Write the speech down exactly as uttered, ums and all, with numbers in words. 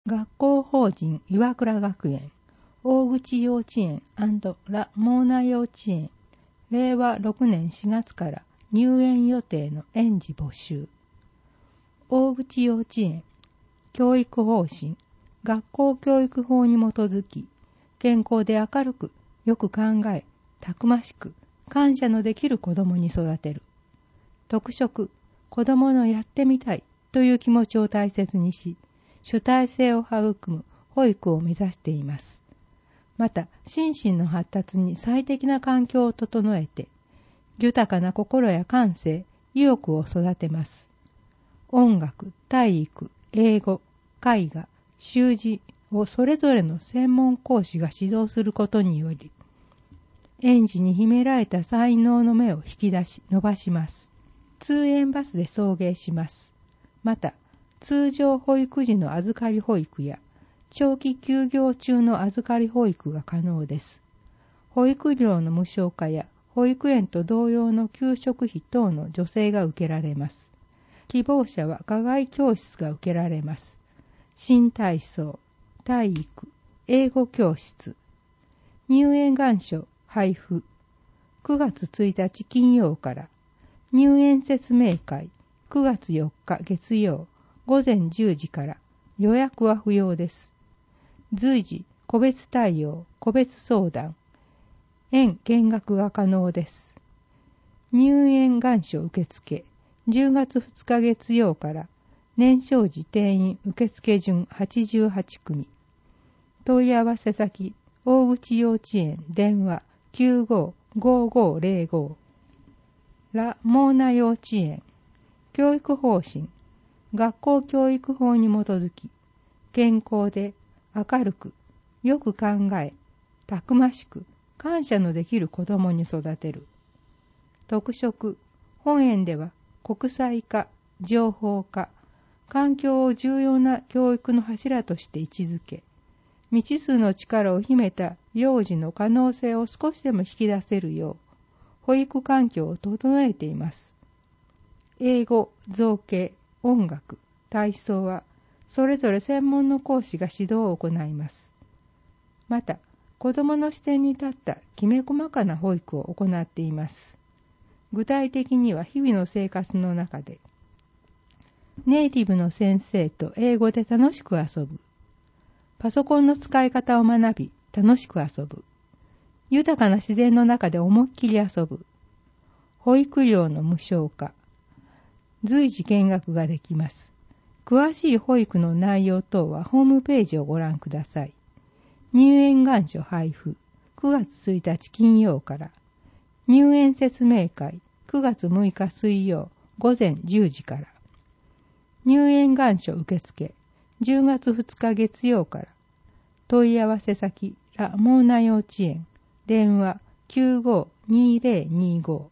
学校法人岩倉学園、大口幼稚園&ラ・モーナ幼稚園、れいわろくねんしがつから入園予定の園児募集。大口幼稚園、教育方針、学校教育法に基づき、健康で明るく、よく考え、たくましく、感謝のできる子供に育てる。特色、子供のやってみたいという気持ちを大切にし、主体性を育む保育を目指しています。また、心身の発達に最適な環境を整えて、豊かな心や感性、意欲を育てます。音楽、体育、英語、絵画、習字をそれぞれの専門講師が指導することにより、園児に秘められた才能の芽を引き出し、伸ばします。通園バスで送迎します。また、通常保育時の預かり保育や、長期休業中の預かり保育が可能です。保育料の無償化や、保育園と同様の給食費等の助成が受けられます。希望者は課外教室が受けられます。新体操、体育、英語教室。入園願書配布。くがつついたち金曜から。入園説明会。くがつよっか月曜。ごぜんじゅうじから予約は不要です。随時個別対応、個別相談、園見学が可能です。入園願書受付、じゅうがつふつか月曜から年少時定員受付順はちじゅうはちくみ。問い合わせ先、大口幼稚園電話 きゅうごーごーごーぜろご。ラ・モーナ幼稚園、教育方針、学校教育法に基づき、健康で明るく、よく考え、たくましく、感謝のできる子供に育てる。特色、本園では国際化、情報化、環境を重要な教育の柱として位置づけ、未知数の力を秘めた幼児の可能性を少しでも引き出せるよう、保育環境を整えています。英語、造形、音楽、体操は、それぞれ専門の講師が指導を行います。また、子どもの視点に立ったきめ細かな保育を行っています。具体的には日々の生活の中で、ネイティブの先生と英語で楽しく遊ぶ。パソコンの使い方を学び、楽しく遊ぶ。豊かな自然の中で思いっきり遊ぶ。保育料の無償化。随時見学ができます。詳しい保育の内容等はホームページをご覧ください。入園願書配布、くがつついたち金曜から。入園説明会、くがつむいか水曜、ごぜんじゅうじから。入園願書受付、じゅうがつふつか月曜から。問い合わせ先、ラ・モーナ幼稚園、電話 きゅうごーにーぜろにーご。